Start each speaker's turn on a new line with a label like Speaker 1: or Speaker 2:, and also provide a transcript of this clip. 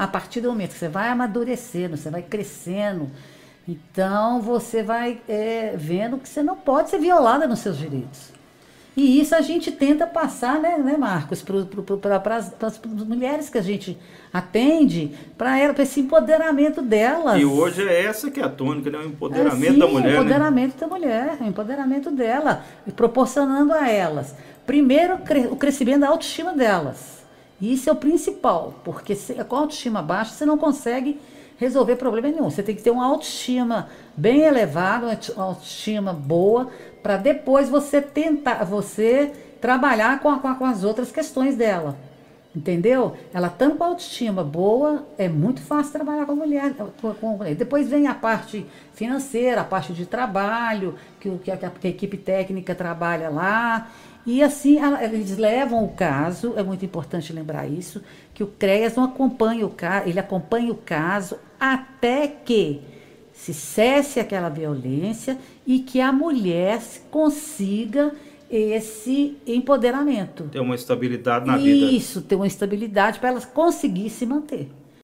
Speaker 1: a partir do momento que você vai amadurecendo, você vai crescendo, então você vai vendo que você não pode ser violada nos seus direitos. E isso a gente tenta passar, né Marcos, para as mulheres que a gente atende, para esse empoderamento delas.
Speaker 2: E hoje é essa que é a tônica, né? O empoderamento da mulher.
Speaker 1: O empoderamento da mulher, o empoderamento dela, e proporcionando a elas, primeiro, o crescimento da autoestima delas. Isso é o principal, porque com a autoestima baixa você não consegue resolver problema nenhum. Você tem que ter uma autoestima bem elevada, uma autoestima boa, para depois você trabalhar com as outras questões dela. Entendeu? Ela estando com a autoestima boa, é muito fácil trabalhar com a mulher. Depois vem a parte financeira, a parte de trabalho, que a equipe técnica trabalha lá. E assim, eles levam o caso, é muito importante lembrar isso, que o CREAS não acompanha o caso, ele acompanha o caso até que se cesse aquela violência e que a mulher consiga esse empoderamento.
Speaker 2: Ter uma estabilidade na vida.
Speaker 1: Isso, ter uma estabilidade para ela conseguir se manter.